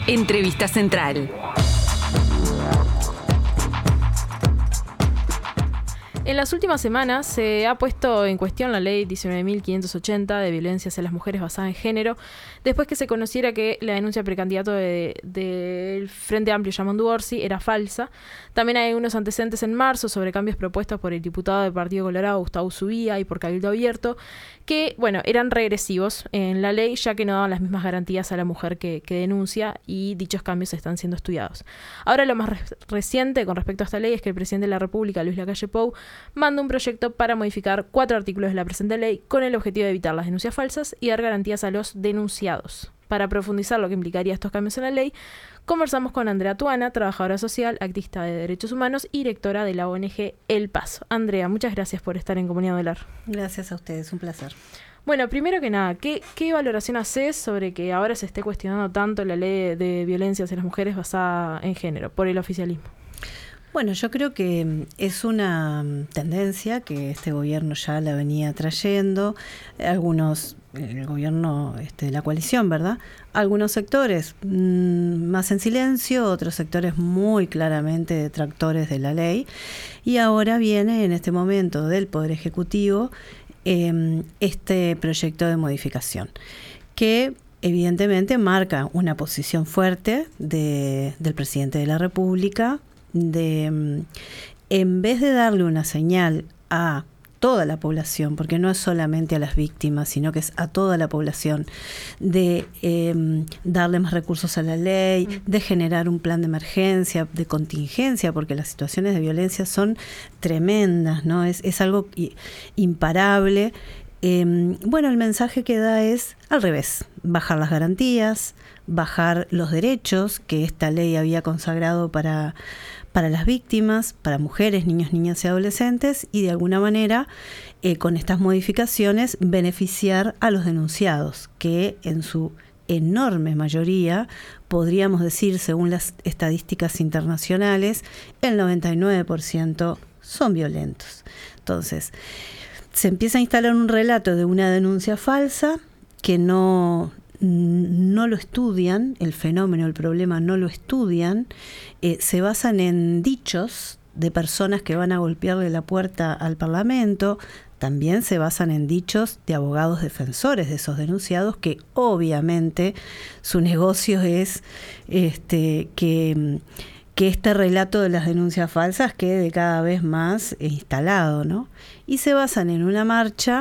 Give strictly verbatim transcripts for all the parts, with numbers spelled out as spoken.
Entrevista Central. En las últimas semanas se ha puesto en cuestión la ley diecinueve mil quinientos ochenta de violencia hacia las mujeres basada en género, después que se conociera que la denuncia precandidato del de, de Frente Amplio, Yamandu Orsi, era falsa. También hay unos antecedentes en marzo sobre cambios propuestos por el diputado del Partido Colorado, Gustavo Zubía, y por Cabildo Abierto, que, bueno, eran regresivos en la ley, ya que no daban las mismas garantías a la mujer que, que denuncia, y dichos cambios están siendo estudiados. Ahora, lo más re- reciente con respecto a esta ley es que el presidente de la República, Luis Lacalle Pou, manda un proyecto para modificar cuatro artículos de la presente ley con el objetivo de evitar las denuncias falsas y dar garantías a los denunciados. Para profundizar lo que implicaría estos cambios en la ley, conversamos con Andrea Tuana, trabajadora social, activista de derechos humanos y directora de la O N G El Paso. Andrea, muchas gracias por estar en Comunidad Velar. Gracias a ustedes, un placer. Bueno, primero que nada, ¿qué, qué valoración haces sobre que ahora se esté cuestionando tanto la ley de, de violencia hacia las mujeres basada en género por el oficialismo? Bueno, yo creo que es una tendencia que este gobierno ya la venía trayendo, algunos, el gobierno este, de la coalición, ¿verdad? Algunos sectores mmm, más en silencio, otros sectores muy claramente detractores de la ley, y ahora viene en este momento del Poder Ejecutivo eh, este proyecto de modificación, que evidentemente marca una posición fuerte de, del presidente de la República, de en vez de darle una señal a toda la población, porque no es solamente a las víctimas, sino que es a toda la población, de eh, darle más recursos a la ley, mm. de generar un plan de emergencia, de contingencia, porque las situaciones de violencia son tremendas, ¿no? Es, es algo imparable. Eh, bueno, el mensaje que da es al revés, bajar las garantías, bajar los derechos que esta ley había consagrado para, para las víctimas, para mujeres, niños, niñas y adolescentes, y de alguna manera, eh, con estas modificaciones, beneficiar a los denunciados, que en su enorme mayoría, podríamos decir, según las estadísticas internacionales, el noventa y nueve por ciento son violentos. Entonces, se empieza a instalar un relato de una denuncia falsa que no... no lo estudian, el fenómeno, el problema no lo estudian, eh, se basan en dichos de personas que van a golpearle la puerta al Parlamento, también se basan en dichos de abogados defensores de esos denunciados, que obviamente su negocio es este, que, que este relato de las denuncias falsas quede cada vez más instalado, ¿no? Y se basan en una marcha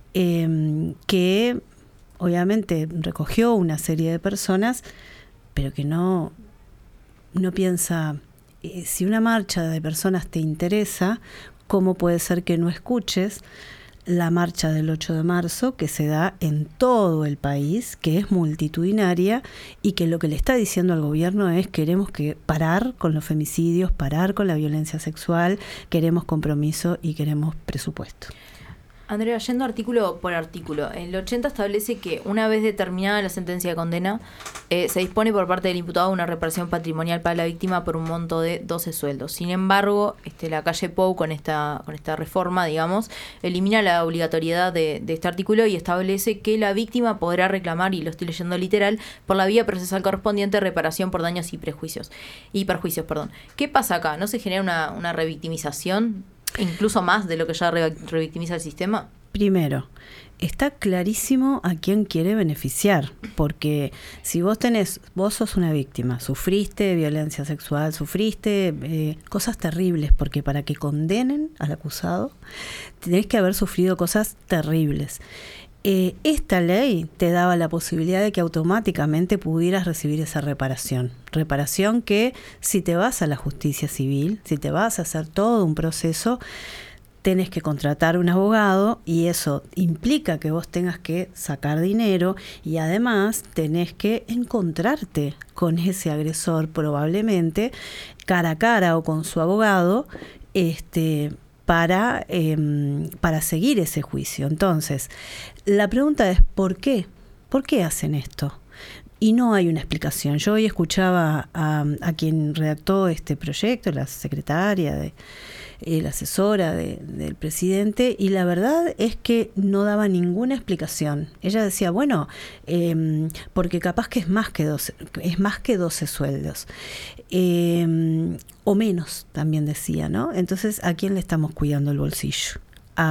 eh, que obviamente recogió una serie de personas, pero que no, no piensa, eh, si una marcha de personas te interesa, ¿cómo puede ser que no escuches la marcha del ocho de marzo, que se da en todo el país, que es multitudinaria, y que lo que le está diciendo al gobierno es: queremos que parar con los femicidios, parar con la violencia sexual, queremos compromiso y queremos presupuesto? Andrea, yendo artículo por artículo, el ochenta establece que una vez determinada la sentencia de condena, eh, se dispone por parte del imputado una reparación patrimonial para la víctima por un monto de doce sueldos. Sin embargo, este, Lacalle Pou, con esta, con esta reforma, digamos, elimina la obligatoriedad de, de este artículo y establece que la víctima podrá reclamar, y lo estoy leyendo literal, por la vía procesal correspondiente, reparación por daños y prejuicios. Y perjuicios, perdón. ¿Qué pasa acá? ¿No se genera una, una revictimización? ¿Incluso más de lo que ya re- revictimiza el sistema? Primero, está clarísimo a quién quiere beneficiar, porque si vos tenés, vos sos una víctima, sufriste violencia sexual, sufriste eh, cosas terribles, porque para que condenen al acusado, tenés que haber sufrido cosas terribles. Eh, esta ley te daba la posibilidad de que automáticamente pudieras recibir esa reparación. Reparación que, si te vas a la justicia civil, si te vas a hacer todo un proceso, tenés que contratar un abogado, y eso implica que vos tengas que sacar dinero, y además tenés que encontrarte con ese agresor, probablemente cara a cara o con su abogado, este para, eh, para seguir ese juicio. Entonces, la pregunta es: ¿por qué? ¿Por qué hacen esto? y no hay una explicación. Yo hoy escuchaba a, a quien redactó este proyecto, la secretaria, de, eh, la asesora de, del presidente, y la verdad es que no daba ninguna explicación. Ella decía, bueno, eh, porque capaz que es más que doce, es más que doce sueldos. Eh, o menos, también decía, ¿no? Entonces, ¿a quién le estamos cuidando el bolsillo?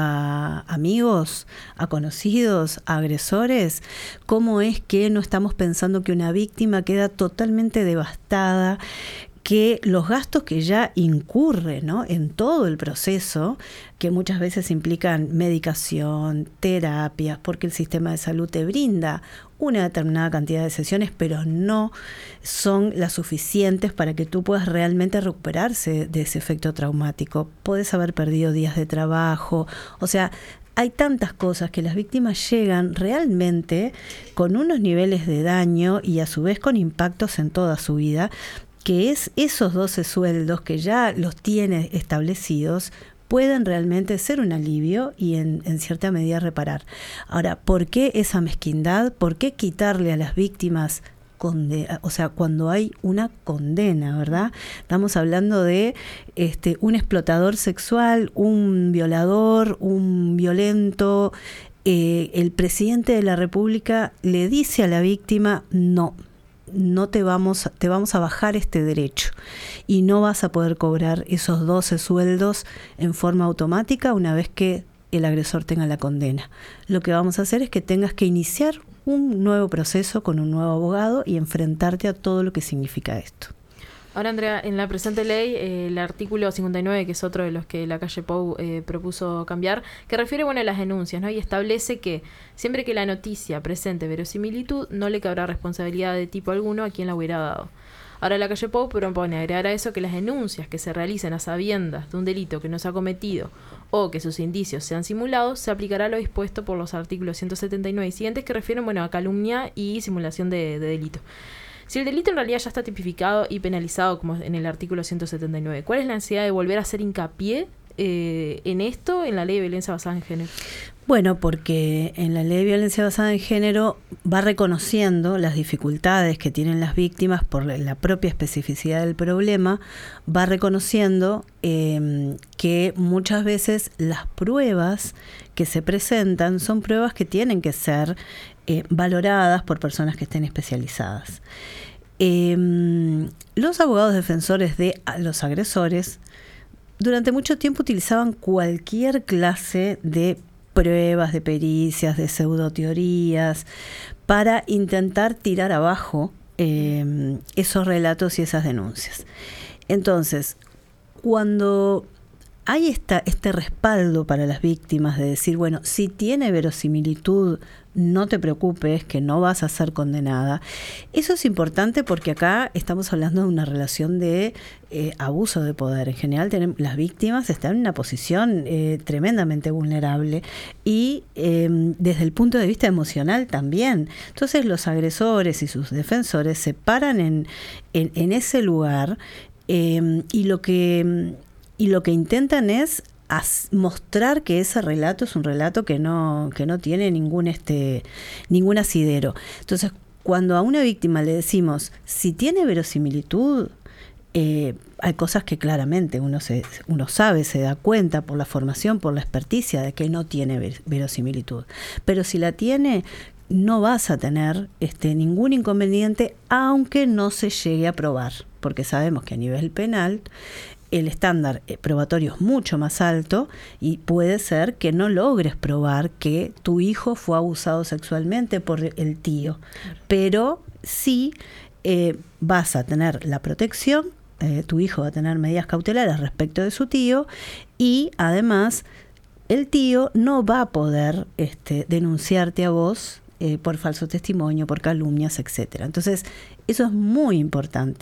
A amigos, a conocidos, a agresores. ¿Cómo es que no estamos pensando que una víctima queda totalmente devastada, que los gastos que ya incurre, ¿no?, en todo el proceso, que muchas veces implican medicación, terapias, porque el sistema de salud te brinda una determinada cantidad de sesiones, pero no son las suficientes para que tú puedas realmente recuperarse de ese efecto traumático? Puedes haber perdido días de trabajo, o sea, hay tantas cosas que las víctimas llegan realmente con unos niveles de daño y a su vez con impactos en toda su vida, que es esos doce sueldos que ya los tiene establecidos pueden realmente ser un alivio y en, en cierta medida reparar. Ahora, ¿por qué esa mezquindad? ¿Por qué quitarle a las víctimas, conde- o sea, cuando hay una condena, ¿verdad? Estamos hablando de este, un explotador sexual, un violador, un violento. Eh, el presidente de la República le dice a la víctima, no, no te vamos, te vamos a bajar este derecho y no vas a poder cobrar esos doce sueldos en forma automática una vez que el agresor tenga la condena. Lo que vamos a hacer es que tengas que iniciar un nuevo proceso con un nuevo abogado y enfrentarte a todo lo que significa esto. Ahora, Andrea, en la presente ley, eh, el artículo cincuenta y nueve, que es otro de los que la calle Pou eh, propuso cambiar, que refiere, bueno, a las denuncias, ¿no? Y establece que siempre que la noticia presente verosimilitud, no le cabrá responsabilidad de tipo alguno a quien la hubiera dado. Ahora, la calle Pou propone agregar a eso que las denuncias que se realicen a sabiendas de un delito que no se ha cometido o que sus indicios sean simulados, se aplicará lo dispuesto por los artículos ciento setenta y nueve y siguientes, que refieren, bueno, a calumnia y simulación de, de delito. Si el delito en realidad ya está tipificado y penalizado como en el artículo ciento setenta y nueve, ¿cuál es la necesidad de volver a hacer hincapié eh, en esto, en la ley de violencia basada en género? Bueno, porque en la ley de violencia basada en género va reconociendo las dificultades que tienen las víctimas por la propia especificidad del problema, va reconociendo eh, que muchas veces las pruebas que se presentan son pruebas que tienen que ser eh, valoradas por personas que estén especializadas. Eh, los abogados defensores de los agresores durante mucho tiempo utilizaban cualquier clase de pruebas, de pericias, de pseudoteorías, para intentar tirar abajo eh, esos relatos y esas denuncias. Entonces, cuando hay esta, este respaldo para las víctimas de decir, bueno, si tiene verosimilitud, no te preocupes, que no vas a ser condenada. Eso es importante porque acá estamos hablando de una relación de eh, abuso de poder. En general, tenemos, las víctimas están en una posición eh, tremendamente vulnerable y eh, desde el punto de vista emocional también. Entonces, los agresores y sus defensores se paran en, en, en ese lugar eh, y lo que... Y lo que intentan es as, mostrar que ese relato es un relato que no, que no tiene ningún, este, ningún asidero. Entonces, cuando a una víctima le decimos, si tiene verosimilitud, eh, hay cosas que claramente uno, se, uno sabe, se da cuenta por la formación, por la experticia de que no tiene ver, verosimilitud. Pero si la tiene, no vas a tener este, ningún inconveniente, aunque no se llegue a probar, porque sabemos que a nivel penal el estándar probatorio es mucho más alto y puede ser que no logres probar que tu hijo fue abusado sexualmente por el tío, pero sí eh, vas a tener la protección, eh, tu hijo va a tener medidas cautelares respecto de su tío y además el tío no va a poder este, denunciarte a vos eh, por falso testimonio, por calumnias, etcétera. Entonces, eso es muy importante.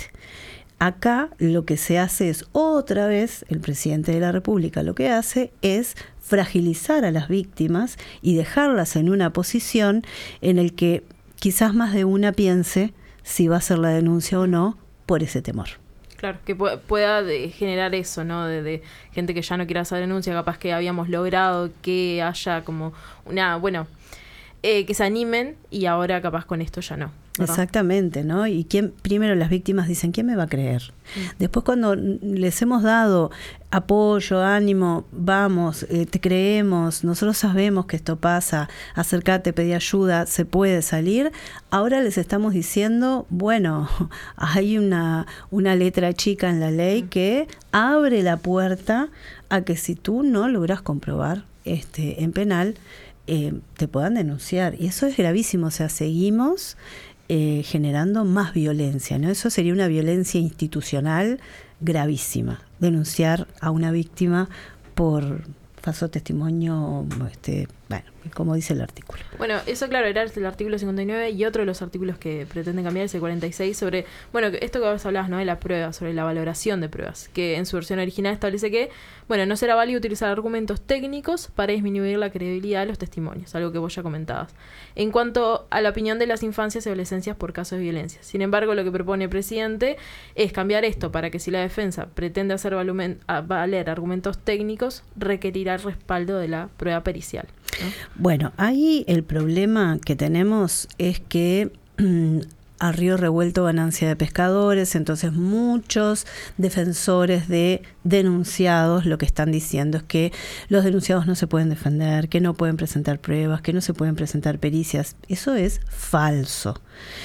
Acá lo que se hace es, otra vez, el presidente de la República lo que hace es fragilizar a las víctimas y dejarlas en una posición en el que quizás más de una piense si va a hacer la denuncia o no por ese temor. Claro, que pu- pueda de generar eso, ¿no? De, de gente que ya no quiera hacer denuncia, capaz que habíamos logrado que haya como una, bueno, eh, que se animen y ahora capaz con esto ya no. ¿verdad? Exactamente, ¿no? Y quién, primero las víctimas dicen, ¿quién me va a creer? Mm. Después cuando les hemos dado apoyo, ánimo, vamos, eh, te creemos, nosotros sabemos que esto pasa, acércate, pedí ayuda, se puede salir, ahora les estamos diciendo, bueno, hay una, una letra chica en la ley mm. que abre la puerta a que si tú no logras comprobar este, en penal, eh, te puedan denunciar. Y eso es gravísimo, o sea, seguimos eh, generando más violencia, ¿no? Eso sería una violencia institucional gravísima, denunciar a una víctima por falso testimonio, este, bueno, como dice el artículo. Bueno, eso claro, era el artículo cincuenta y nueve y otro de los artículos que pretenden cambiar es el cuarenta y seis sobre, bueno, esto que vos hablabas, ¿no? De la prueba, sobre la valoración de pruebas, que en su versión original establece que, bueno, no será válido utilizar argumentos técnicos para disminuir la credibilidad de los testimonios, algo que vos ya comentabas. En cuanto a la opinión de las infancias y adolescencias por casos de violencia. Sin embargo, lo que propone el presidente es cambiar esto para que si la defensa pretende hacer valumen, valer argumentos técnicos, requerirá el respaldo de la prueba pericial, ¿no? Bueno, ahí el problema que tenemos es que mmm, a río revuelto ganancia de pescadores, entonces muchos defensores de denunciados lo que están diciendo es que los denunciados no se pueden defender, que no pueden presentar pruebas, que no se pueden presentar pericias. Eso es falso.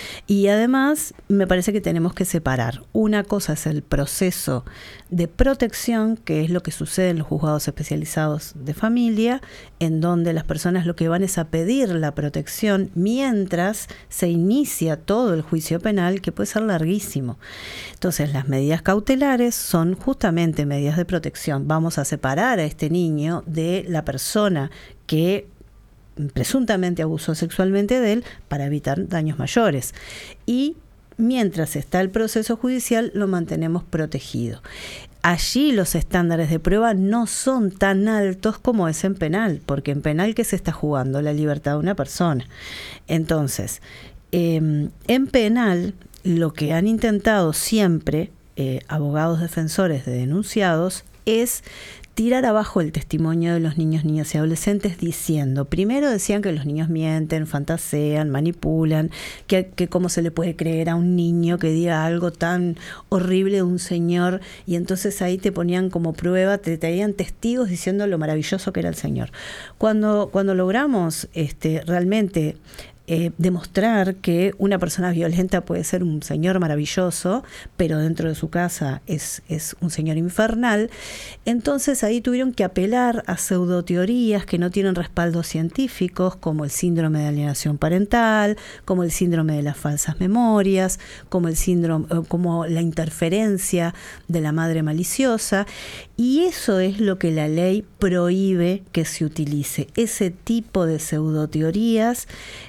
Y además me parece que tenemos que separar. Una cosa es el proceso de protección, que es lo que sucede en los juzgados especializados de familia, en donde las personas lo que van es a pedir la protección mientras se inicia todo el juicio penal, que puede ser larguísimo. Entonces, las medidas cautelares son justamente medidas de protección. Vamos a separar a este niño de la persona que presuntamente abusó sexualmente de él para evitar daños mayores. Y mientras está el proceso judicial, lo mantenemos protegido. Allí los estándares de prueba no son tan altos como es en penal, porque en penal, ¿qué se está jugando? La libertad de una persona. Entonces, eh, en penal, lo que han intentado siempre eh, abogados defensores de denunciados es tirar abajo el testimonio de los niños, niñas y adolescentes diciendo, primero decían que los niños mienten, fantasean, manipulan, que, que cómo se le puede creer a un niño que diga algo tan horrible de un señor, y entonces ahí te ponían como prueba, te traían testigos diciendo lo maravilloso que era el señor. Cuando, cuando logramos este, realmente Eh, demostrar que una persona violenta puede ser un señor maravilloso, pero dentro de su casa es, es un señor infernal, entonces ahí tuvieron que apelar a pseudoteorías que no tienen respaldos científicos, como el síndrome de alienación parental, como el síndrome de las falsas memorias, como el síndrome, como la interferencia de la madre maliciosa, y eso es lo que la ley prohíbe que se utilice, ese tipo de pseudoteorías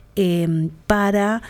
Eh, para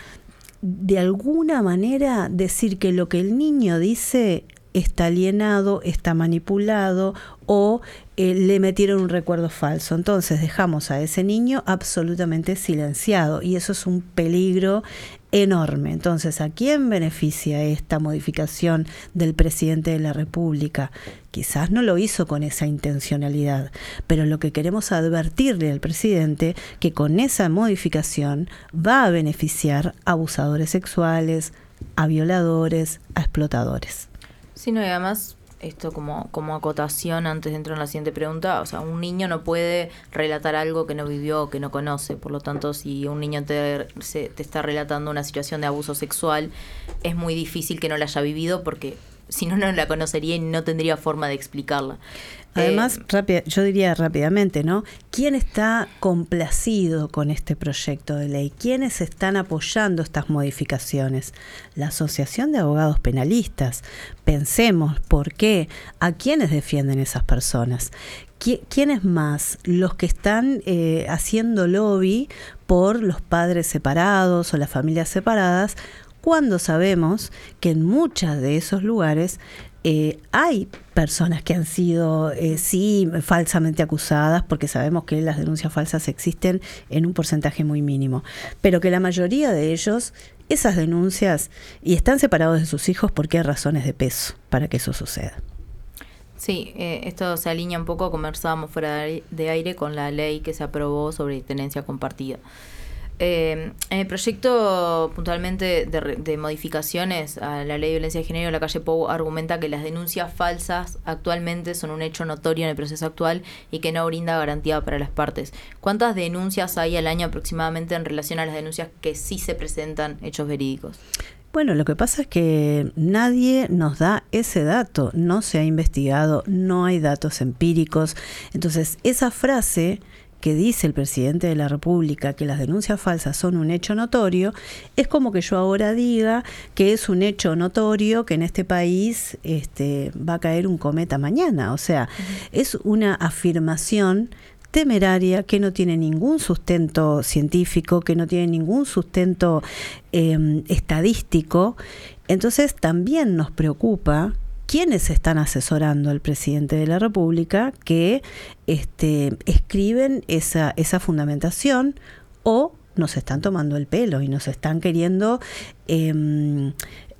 de alguna manera decir que lo que el niño dice está alienado, está manipulado o eh, le metieron un recuerdo falso. Entonces dejamos a ese niño absolutamente silenciado y eso es un peligro enorme. Entonces, ¿a quién beneficia esta modificación del presidente de la República? Quizás no lo hizo con esa intencionalidad, pero lo que queremos advertirle al presidente que con esa modificación va a beneficiar a abusadores sexuales, a violadores, a explotadores. Sí, no, y además, esto como, como acotación antes de entrar en la siguiente pregunta, o sea, un niño no puede relatar algo que no vivió o que no conoce, por lo tanto, si un niño te, se, te está relatando una situación de abuso sexual, es muy difícil que no la haya vivido porque si no, no la conocería y no tendría forma de explicarla. Además, eh, rápida, yo diría rápidamente, ¿no? ¿Quién está complacido con este proyecto de ley? ¿Quiénes están apoyando estas modificaciones? La Asociación de Abogados Penalistas. Pensemos por qué, a quiénes defienden esas personas. ¿Quiénes más? Los que están eh, haciendo lobby por los padres separados o las familias separadas, cuando sabemos que en muchos de esos lugares eh, hay personas que han sido, eh, sí, falsamente acusadas, porque sabemos que las denuncias falsas existen en un porcentaje muy mínimo, pero que la mayoría de ellos, esas denuncias, y están separados de sus hijos porque hay razones de peso para que eso suceda. Sí, eh, esto se alinea un poco, conversábamos fuera de aire con la ley que se aprobó sobre tenencia compartida. Eh, en el proyecto puntualmente de, de modificaciones a la ley de violencia de género, la calle Pou argumenta que las denuncias falsas actualmente son un hecho notorio en el proceso actual y que no brinda garantía para las partes. ¿Cuántas denuncias hay al año aproximadamente en relación a las denuncias que sí se presentan hechos verídicos? Bueno, lo que pasa es que nadie nos da ese dato, no se ha investigado, no hay datos empíricos. Entonces, esa frase que dice el presidente de la República, que las denuncias falsas son un hecho notorio, es como que yo ahora diga que es un hecho notorio que en este país este, va a caer un cometa mañana. O sea, uh-huh. es una afirmación temeraria que no tiene ningún sustento científico, que no tiene ningún sustento eh, estadístico. Entonces también nos preocupa quiénes están asesorando al presidente de la República que este, escriben esa, esa fundamentación o nos están tomando el pelo y nos están queriendo eh,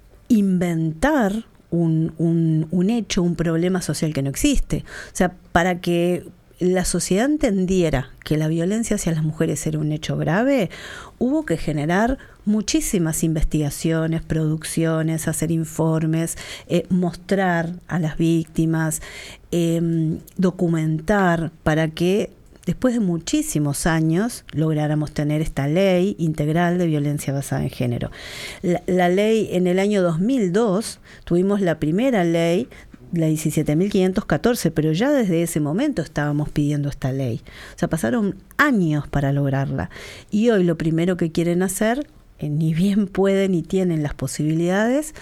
inventar un, un, un hecho, un problema social que no existe. O sea, para que la sociedad entendiera que la violencia hacia las mujeres era un hecho grave, hubo que generar muchísimas investigaciones, producciones, hacer informes, eh, mostrar a las víctimas, eh, documentar para que después de muchísimos años lográramos tener esta ley integral de violencia basada en género. La, la ley en el año dos mil dos, tuvimos la primera ley, la diecisiete mil quinientos catorce, pero ya desde ese momento estábamos pidiendo esta ley. O sea, pasaron años para lograrla. Y hoy lo primero que quieren hacer, eh, ni bien pueden ni tienen las posibilidades,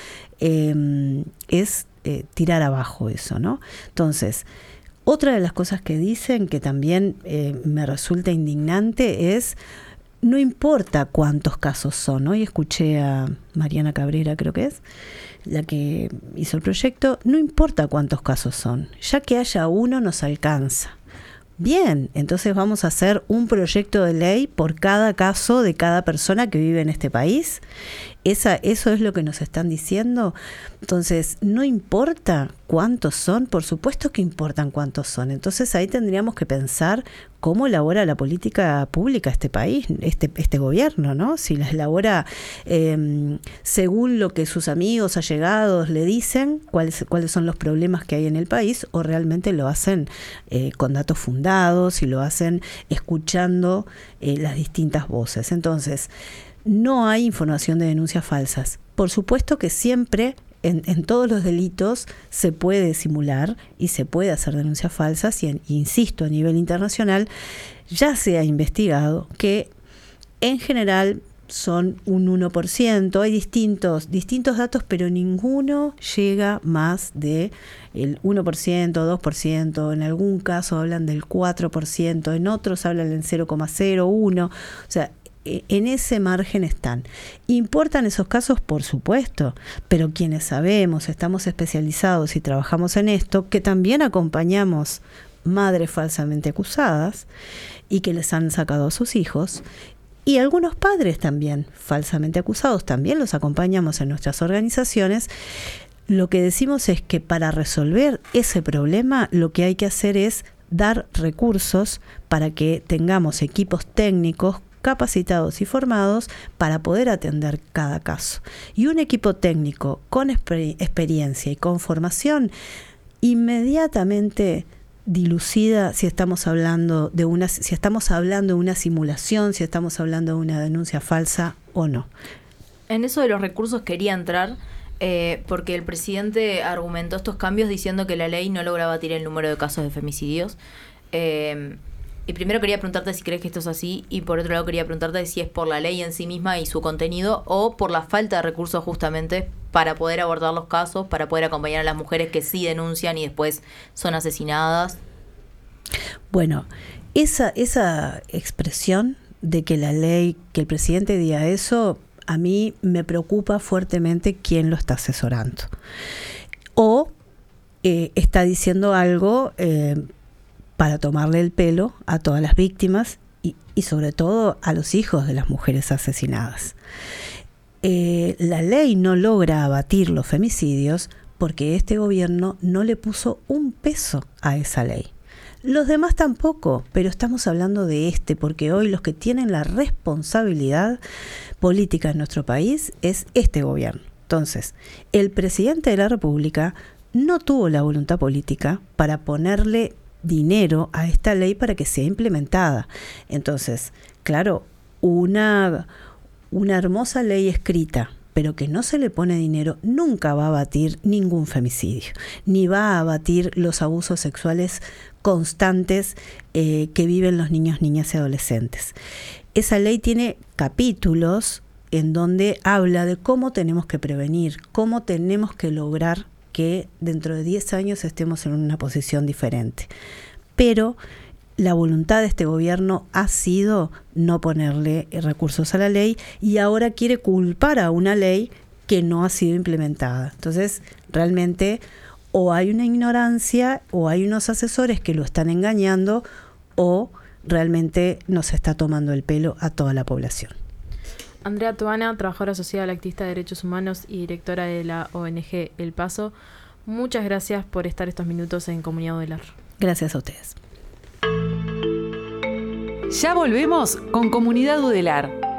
eh, es eh, tirar abajo eso, ¿no? Entonces, otra de las cosas que dicen que también eh, me resulta indignante es: no importa cuántos casos son. Hoy escuché a Mariana Cabrera, creo que es, la que hizo el proyecto, no importa cuántos casos son, ya que haya uno nos alcanza. Bien, entonces vamos a hacer un proyecto de ley por cada caso de cada persona que vive en este país. Esa, eso es lo que nos están diciendo. Entonces, no importa cuántos son, por supuesto que importan cuántos son. Entonces ahí tendríamos que pensar cómo elabora la política pública este país, este, este gobierno, ¿no? Si la elabora eh, según lo que sus amigos, allegados le dicen, cuáles, cuáles son los problemas que hay en el país, o realmente lo hacen eh, con datos fundados y lo hacen escuchando eh, las distintas voces. Entonces, no hay información de denuncias falsas. Por supuesto que siempre en, en todos los delitos se puede simular y se puede hacer denuncias falsas y, en, insisto, a nivel internacional ya se ha investigado que en general son un uno por ciento. Hay distintos, distintos datos, pero ninguno llega más de el uno por ciento, dos por ciento. En algún caso hablan del cuatro por ciento, en otros hablan del cero coma cero uno. O sea, en ese margen están. ¿Importan esos casos? Por supuesto, pero quienes sabemos, estamos especializados y trabajamos en esto, que también acompañamos madres falsamente acusadas y que les han sacado a sus hijos, y algunos padres también falsamente acusados, también los acompañamos en nuestras organizaciones. Lo que decimos es que para resolver ese problema lo que hay que hacer es dar recursos para que tengamos equipos técnicos capacitados y formados para poder atender cada caso. Y un equipo técnico con exper- experiencia y con formación inmediatamente dilucida si estamos hablando de una si estamos hablando de una simulación, si estamos hablando de una denuncia falsa o no. En eso de los recursos quería entrar eh, porque el presidente argumentó estos cambios diciendo que la ley no logra batir el número de casos de femicidios. Eh, Y primero quería preguntarte si crees que esto es así, y por otro lado quería preguntarte si es por la ley en sí misma y su contenido o por la falta de recursos justamente para poder abordar los casos, para poder acompañar a las mujeres que sí denuncian y después son asesinadas. Bueno, esa, esa expresión de que la ley, que el presidente diga eso, a mí me preocupa fuertemente quién lo está asesorando. O eh, está diciendo algo Eh, para tomarle el pelo a todas las víctimas y, y sobre todo a los hijos de las mujeres asesinadas. Eh, la ley no logra abatir los femicidios porque este gobierno no le puso un peso a esa ley. Los demás tampoco, pero estamos hablando de este, porque hoy los que tienen la responsabilidad política en nuestro país es este gobierno. Entonces, el presidente de la República no tuvo la voluntad política para ponerle dinero a esta ley para que sea implementada. Entonces, claro, una, una hermosa ley escrita, pero que no se le pone dinero, nunca va a abatir ningún femicidio, ni va a abatir los abusos sexuales constantes eh, que viven los niños, niñas y adolescentes. Esa ley tiene capítulos en donde habla de cómo tenemos que prevenir, cómo tenemos que lograr que dentro de diez años estemos en una posición diferente. Pero la voluntad de este gobierno ha sido no ponerle recursos a la ley y ahora quiere culpar a una ley que no ha sido implementada. Entonces, realmente o hay una ignorancia o hay unos asesores que lo están engañando o realmente nos está tomando el pelo a toda la población. Andrea Tuana, trabajadora social, activista de derechos humanos y directora de la O N G El Paso, muchas gracias por estar estos minutos en Comunidad Udelar. Gracias a ustedes. Ya volvemos con Comunidad Udelar.